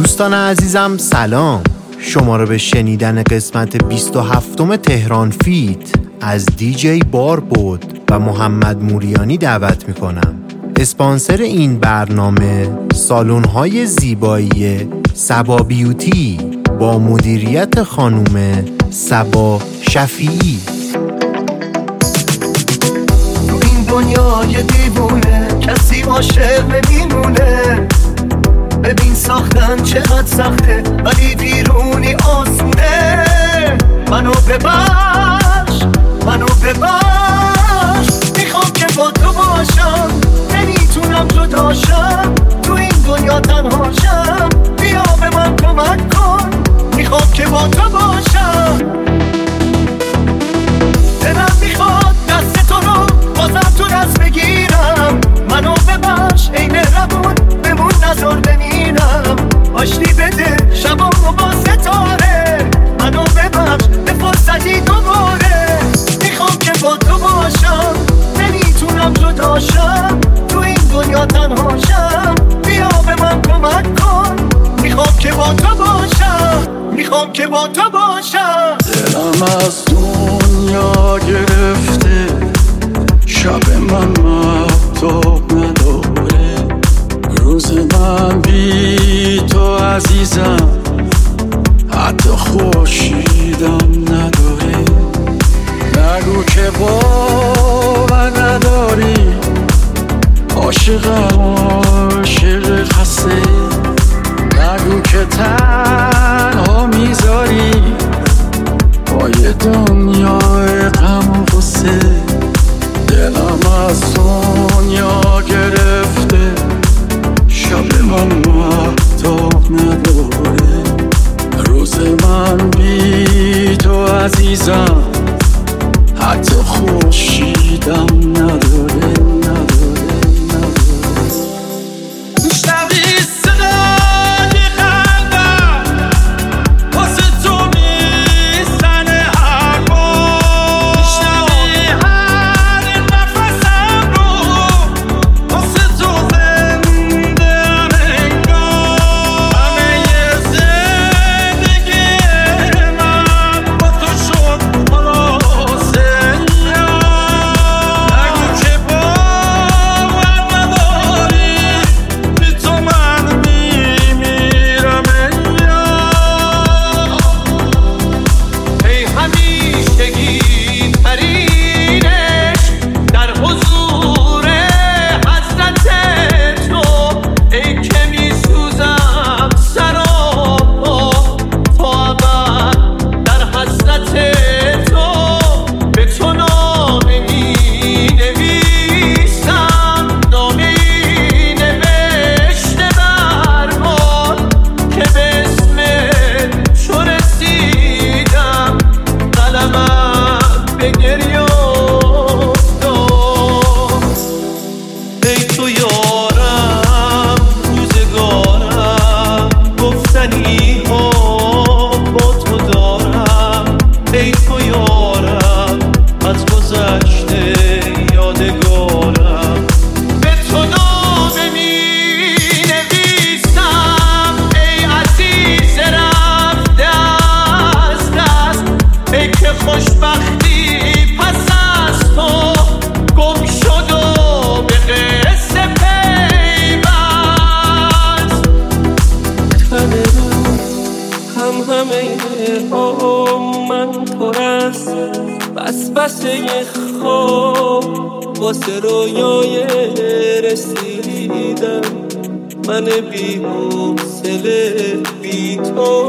دوستان عزیزم سلام، شما رو به شنیدن قسمت 27 تهران فیت از دیجی باربود و محمد موریانی دعوت میکنم. اسپانسر این برنامه سالن‌های زیبایی سبا بیوتی با مدیریت خانم سبا شفیعی. تو این دنیای دیوونه کسی عاشق نمیمونه، ببین ساختن چقدر سخته ولی بیرونی آسونه. منو ببخش میخوام که با تو باشم، نمیتونم جداشم، تو این دنیا تنهاشم، بیا به من کمک کن، میخوام که با تو باشم. دلم میخواد دست تو رو بازم تو دست بگیرم، منو ببخش عین ربون بمون نظر بمینم، آشتی بده شبامو با ستاره، منو ببخش به فرصتی دوباره، میخوام که با تو باشم، نمیتونم جداشم، تو این دنیا تنهاشم، بیا به من کمک کن، میخوام که با تو باشم. دلم از دنیا گرفته، شب من مهتاب نداره، روز من بی تو عزیزم حتی خورشیدم نداره. نگو که باور نداری، عاشق خسته، نگو که تنها میذاری با یه دنیای غم و غصه. دلم از دنیا گرفته، شب من مهتاب نداره، روز من بی تو عزیزم حتی خورشیدم نداره. واسه رویای رسیدن من بی حوصله بی تو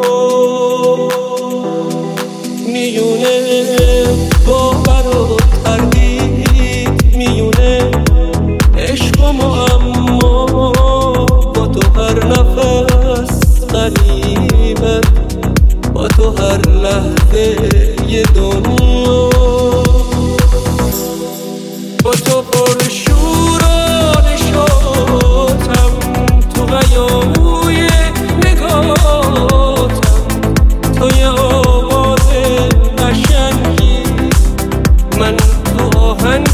میونه باور و تردید، میونه عشق و معما با تو هر نفس غریبه، با تو هر لحظه یه دنیا، با تو پر شور و نشاطم، تو قیاموی نگاتم، تو یه آواز قشنگی، من تو آهنگ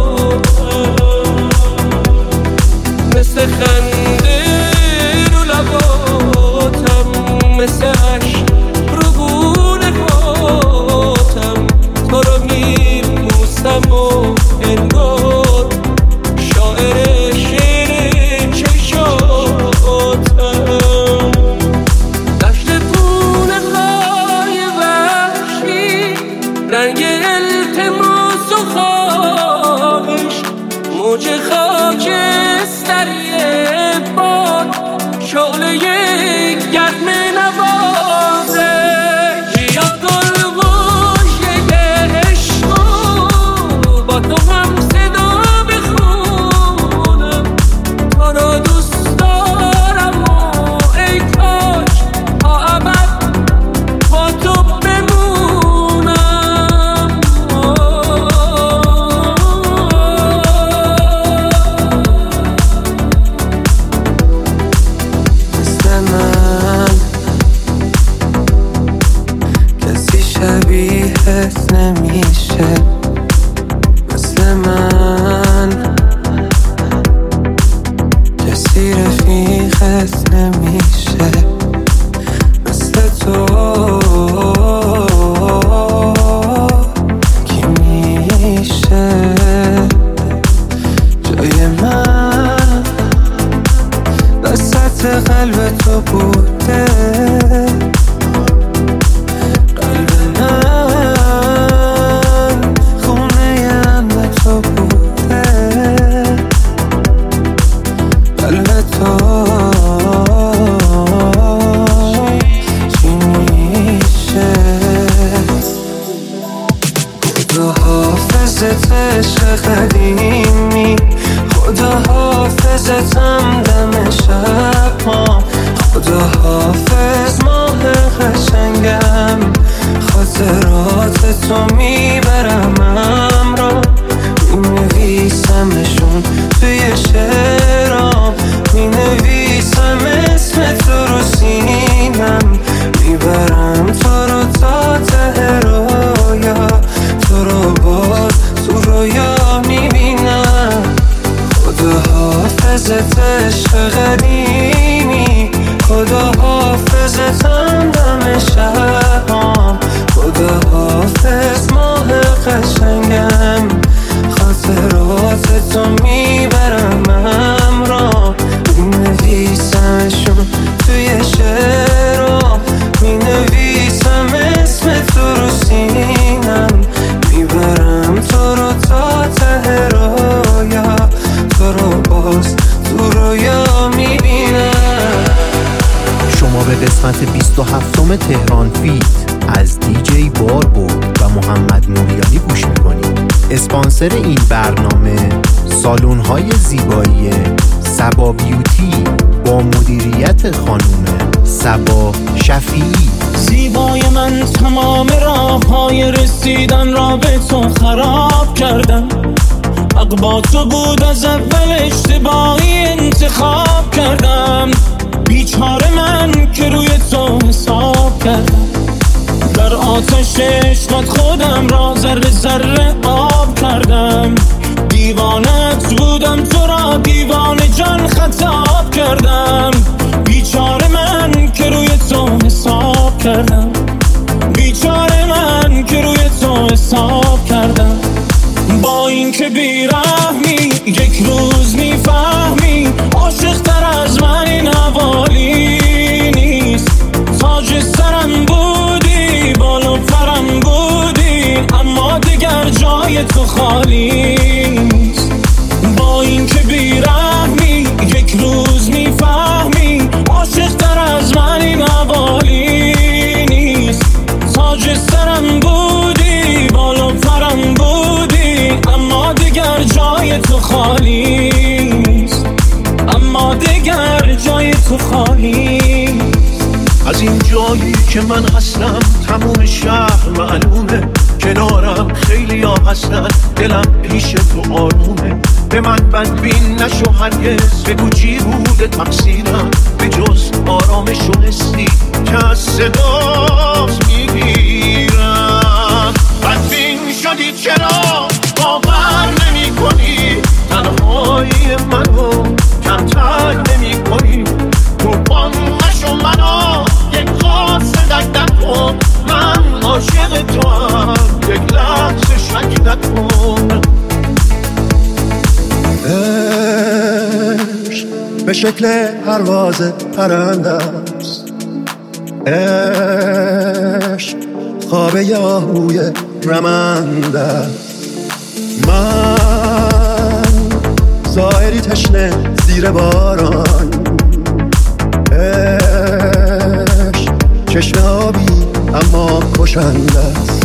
صداتم، مثل خنده رو لبا شعله گرم نوازش یا گل گوشه عشق با تو هم صدا بخونم تو رو دوست دارم و ای کاش تا ابد با تو بمونم مثل من کسی شبیهت نمیشه مثل من کسی رفیقت نمیشه مثل تو کی میشه جای من وسط قلب تو بوده قلب من خونه امن تو بوده قلب تو چی میشه خدا حافظت عشق قدیمی خدا حافظتم دم شب ها خدا حافظ ماه قشنگم خاطرات تو میبرم همراه مینویسمشون توی شعرام مینویسم اسم تو رو سینم میبرم تو رو تا ته رویا تو رو باز تو رویا میبینم خدا حافظت عشق قدیمی خدا حافظتم دم شبام خدا حافظ ماه قشنگم خاطرات تو میبرم همراه مینویسمشون توی شعرام مینویسم اسم تو رو سینم میبرم تو رو تا ته رویا تو رو باز تو رویا میبینم. شما به قسمت 27م تهران فیت از دیجی باربود و محمد موریانی گوش میکنید. اسپانسر این برنامه سالن‌های زیبایی صبا بیوتی با مدیریت خانم صبا شفیعی. زیبای من تمام راه‌های رسیدن را به تو خراب کردم حق با تو بود از اول اشتباهی انتخاب کردم بیچاره من که روی تو حساب کردم در آتش عشقت خودم را ذره ذره آب کردم دیوانت بودم تو را دیوانه جان خطاب کردم بیچاره من که روی تو حساب کردم بیچاره من که روی تو حساب کردم با این که بیرحمی یک روز میفهمی عاشق‌تر از من این حوالی نیست تاج سرم بودی بالو پرم بودی اما دیگر جای تو خالی نیست با این که بیرحمی یک روز میفهمی عاشق‌تر از من این حوالی نیست تاج سرم بودی بالو پرم بودی اما دیگر جای تو خالی نیست اما دیگر جای تو خالی. از این جایی که من هستم تموم شهر معلومه کنارم خیلی ها هستن دلم پیش تو آرومه به من بدبین نشو هرگز بگو چی بوده تقصیرم به جز آرامش و حسی که از صدات میگیرم بدبین شدی چرا باور نمی کنی تنهایی منو کمتر نمی کنی قربان نشو منو یک خاصه دک کن من عاشق تو هم یک لحظه شک نکن. عشق به شکل پرواز پرنده است عشق خواب یاهوی رمنده من ظاهری تشنه زیر باران چشم آبی اما کشنده است.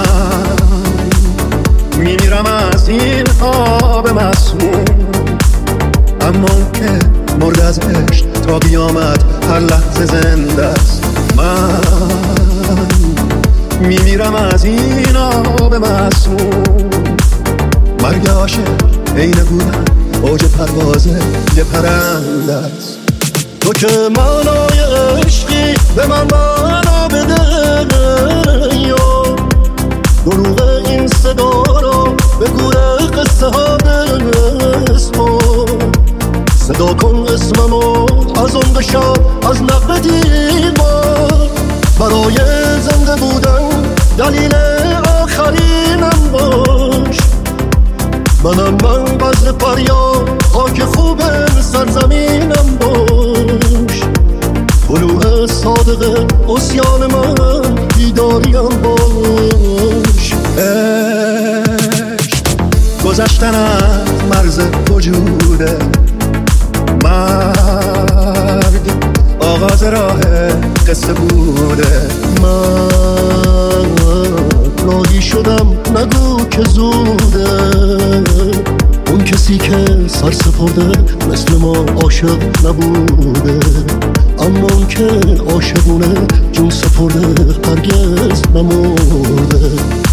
من میمیرم از این آب مسموم، اما که مرد از عشق تا قیامت هر لحظه زنده است. من میمیرم از این آب مسموم، مرگ عاشق عین بودن اوج پرواز یه پرنده است. تو که معنای عشقی به من معنا بده، یا دروغ این صدا رو به گوره قصه ها بسپر. صدا کن اسممو از اون بشم از نقب دیوار، برای زنده بودن دلیل آخرینم باش. من بزر فریاد خاک خوب سرزمینم باش. طلوع صادق عصیان من بیداریم باش. عشق گذشتن از مرز وجوده، مرگ آغاز راه قصه بوده. من راهی شدم نگو که زوده، اون کسی که سر سپرده مثل ما عاشق نبوده، اما اون که عاشقونه جون سپرده هرگز نمورده.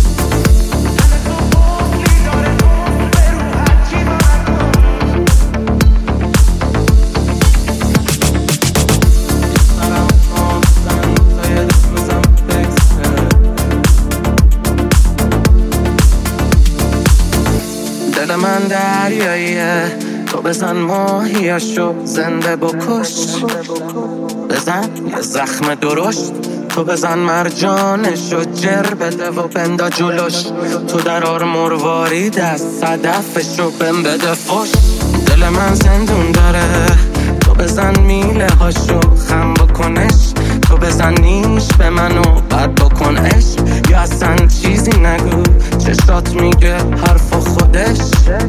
من دریاییه، تو بزن ماهیاشو زنده بکش. بزن یه زخم درشت، تو بزن مرجانشو جر بده و بندا جلوش. تو درار مروارید از صدفشو بهم بده فش. دل من زندون داره، تو بزن میله هاشو خم بکنش. تو بزن نیش به منو بد بکن عشق، یا اصلا چیزی نگو چشات میگه حرف خودش.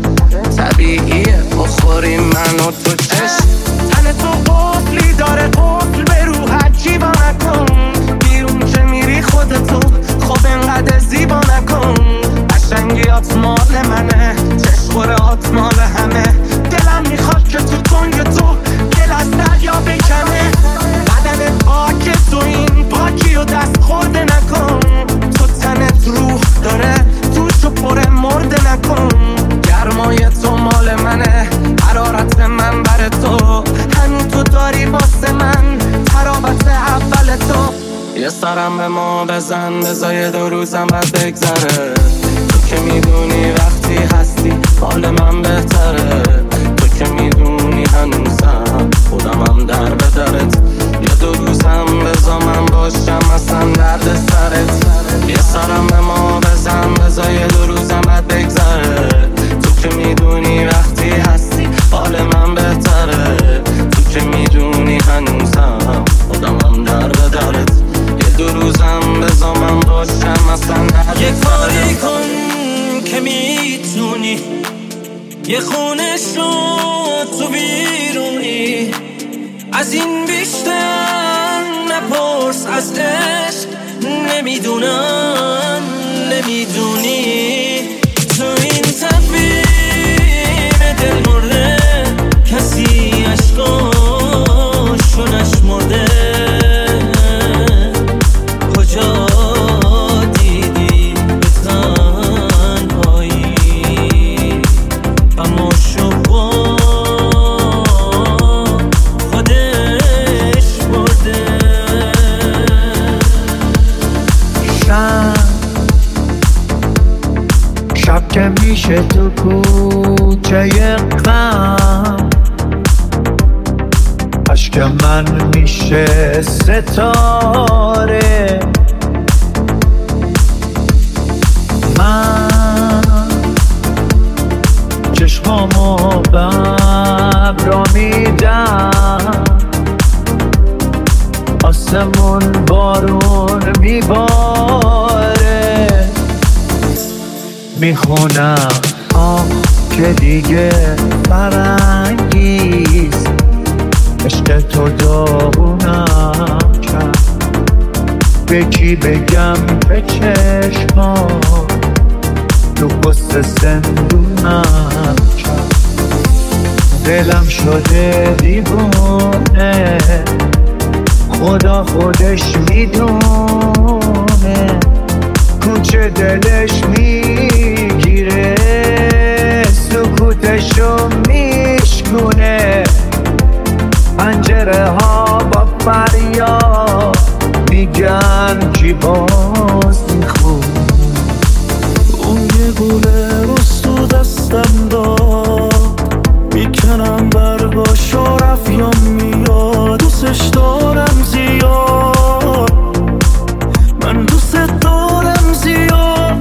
طبیعیه بخوری منو تو چشم. تن تو قفلی داره، قفل به روحت جیبا نکن. بیرون که میری خودتو خب انقدر زیبا نکن. قشنگیات مال منه، چشخورهات مال همه. دلم میخواد که تو تنگ تو دل از دریا بکنه. بدنت پاک تو این پاکی و دست خورده نکن. تو تنت روح داره توشو پر مرده نکن. گرمای تو مال منه، حرارت من بر تو. هنو تو داری واسه من ترابط اول تو. یه سرم به ما بزن بزای 2 روزم بعد بگذره. تو که میدونی وقتی هستی حال من بهتره. تو که میدونی هنوزم خودمم در به درت. یه 2 روزم بزا من باشم اصلا درد سرت. یه سرم به ما بزن بزای 2 روزم بعد بگذره. تو که میدونی وقتی هستی حال من بهتره. تو که میدونی هنوزم خودمم در به درت. یه 2 روزم بزا من باشم اصلا درد سرت. یه کاری کن که میتونی، یه خونه شد تو بیرونی. از این بیشتر نپرس از عشق، نمیدونم نمیدونی. تو این تفیم دل مرده کسی عشقاشو نشمرده. کجا دیدی به تنهایی اما شبا خودش برده. شب که میشه تو کوچه غم، عشق من میشه ستاره. من چشمامو به ابرا میدم، آسمون بارون میباره. میخونم که دیگه فرنگیست، عشق تو داغونم کرد. به کی بگم به چشمام تو قصه زندونم دلم شده دیوونه خدا خودش میدونه کوچه دلش میگیره سکوتشو میشکونه پنجره ها با فریاد میگن کی باز میخون اون یه گوله روز تو دستم داد میکنم برگاش و رفیام میاد دوستش دارم زیاد من دوست دارم زیاد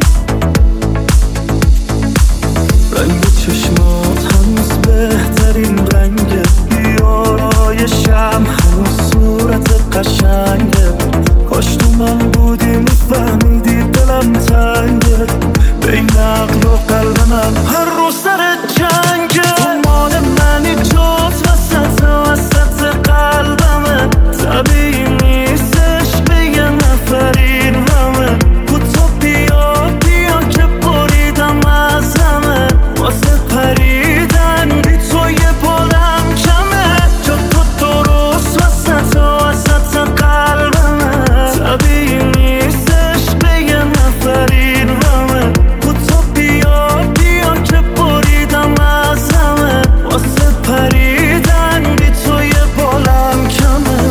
رنگ چشمات هنوز بهترین رنگه بیارایشم هنوز صورت قشنگه کاش تو من بودی میفهمیدی دلم تنگه بین عقل و قلب من هر روز سر جنگه تو مال منی جات وسط قلبمه طبیعی نیستش به یه نفرین همه تو بیا که بریدم از همه واسه پریدن بی تو یه بالم کمه جا تو درست وسط قلبمه طبیعی نیستش به یه نفرین همه تو بیا که بریدم از همه واسه پریدن بی تو یه بالم کمه.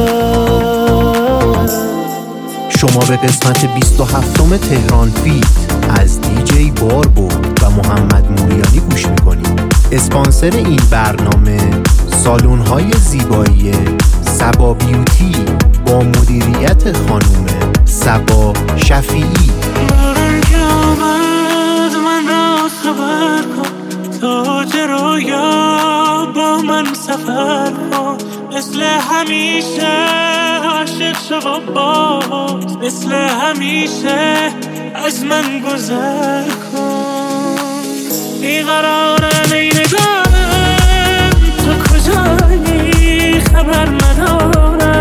شما به قسمت 27م تهران فیت از دیجی باربود و محمد موریانی گوش میکنید. اسپانسر این برنامه سالن‌های زیبایی صبا بیوتی با مدیریت خانم صبا شفیعی. بارم که آمد من را خبر کن تا جرایا با من سفر کن مثل همیشه عاشق شو و باز مثل همیشه از من گذر کن بیقرارم ای نگارم تو کجایی خبر ندارم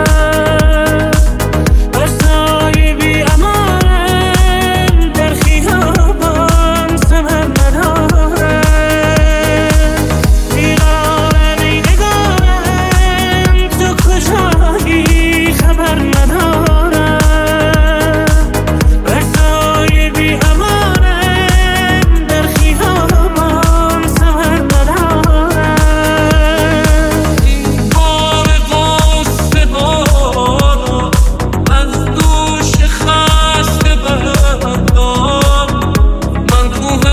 برسای بی امانم در خیابان سمر ندارم بیقرارم ای نگارم تو کجایی خبر ندارم برسای بی امانم در خیابان سمر ندارم این بار قصه بارا از دوش خسته بردم من کوه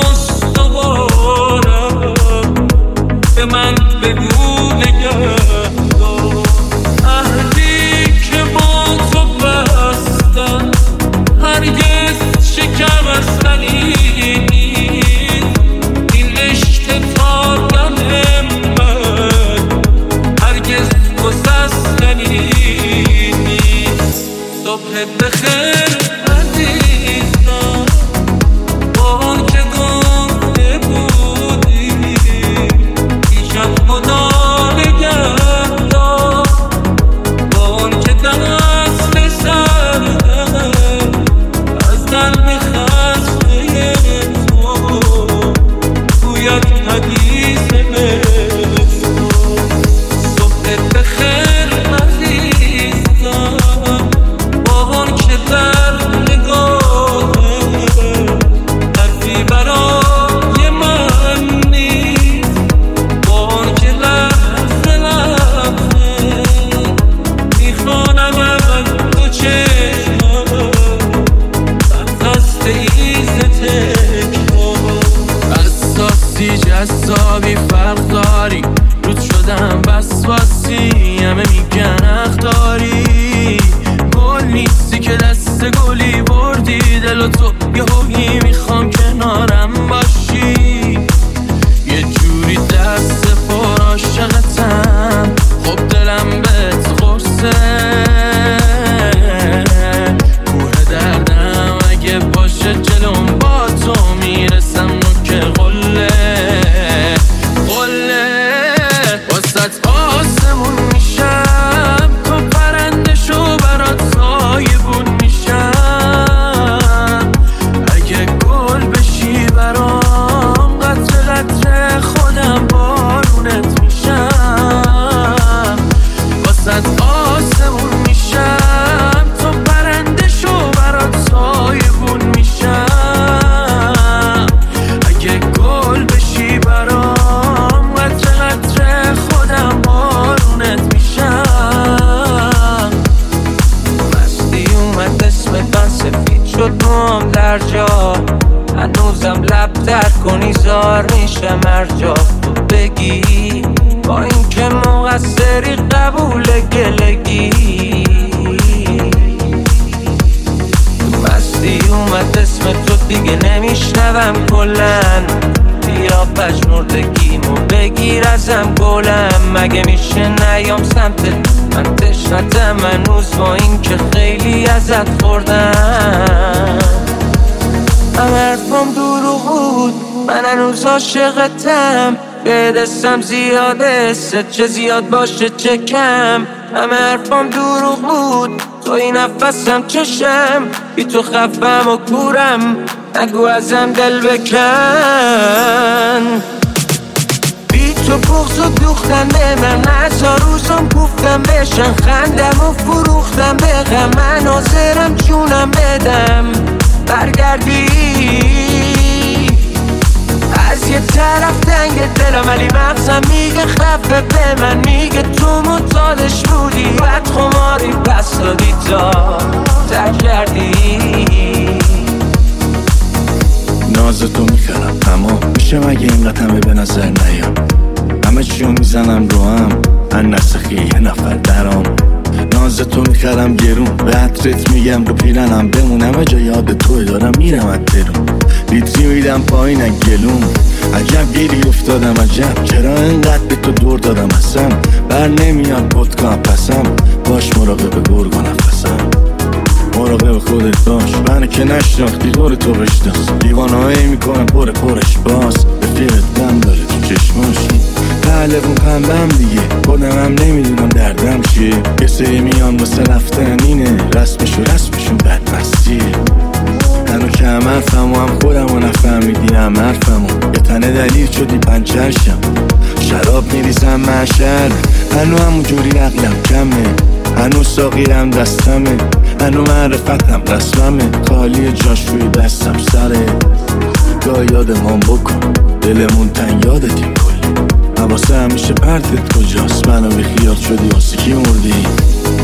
استوارم به من بگو نگردم عهدی که با تو بستم هرگز شکستنی نیست این عشق تاردن من هرگز گسستنی نیست صبح بخیر عزیزم با آن که گفته بودی دیشب خدا نگهدار با آن که دست سردم از قلب خسته تو گوید حدیث مهر صبح بخیر عزیزم با آن که در نگاهه حرفی برای من نیست با آن که لحظه لحظه میخوانم از تو چشمم خسته ایز تکرار اساسی جذابی فرق داری رود شدم وسواسی همه میگن اخداری گل نیستی که دست گلی بردی دل و تو یه هویی میخوام کنارم باشی یه جوری دست پر عاشقتم خب دلم بهت قرصه کوه دردم اگه باشه جلوم با تو میرسم که قله واسط آسمون میشم تو پرنده مگه میشه نیام سمتت؟ من تشنتم هنوز با این که خیلی ازت خوردم. همه حرفم دروغ بود، من هنوز عاشقتم. به دستم زیاده چه زیاد باشه چه کم. همه حرفم دروغ بود، تو این نفسم چشم. بی تو خفم و کورم، نگو ازم دل بکن. بی تو بغض و دوختن به من، هزار روزم گفتم بشن. خندم و فروختم به غم، من حاضرم جونم بدم برگردی. از یه طرف تنگ دلم ولی مغزم میگه خفه به من. میگه تو مطالش بودی، بد خماری پس دادی تا ترک کردی. نازتو میخرم تمام میشه مگه این قطمه به نظر نیام. همه چیو میزنم رو هم من نسخی یه نفر درام. نازتو میخرم گرون به عطرت میگم رو پیرنم بمونم. جا یاد توی دارم میرم از درون. لیتری میدم پایین از گلوم. عجب گیری افتادم عجب، چرا انقدر به تو دور دادم اصلا. بر نمیاد پدکام پسم، باش مراقب گرگ و نفسم. مراقب خودت باش، منو که نشناختی دور تو بشناس. دیوانهایی میکنم پرش باز، رفیقت دم داره تو چشماش. قلبون پنبم دیگه، خودم هم نمیدونم دردم چیه. یه سری میان واسه رفتن اینه، رسمشون بدمستیه. هنو که هم حرفم و هم خودم و نفهمیدی هم حرفمو. یه تنه دلیل شدی پنچرشم، شراب میریزم محشر. هنو همون جوری عقلم کمه، هنو ساقیرم دستمه. هنو معرفتم رسممه، خالی جاش روی دستم سره. گاه یادمان بکن دلمون تنگ یادتیم کلی. حواسه همیشه پرتت کجاست، منو بی خیال شدی واسه کی مردی.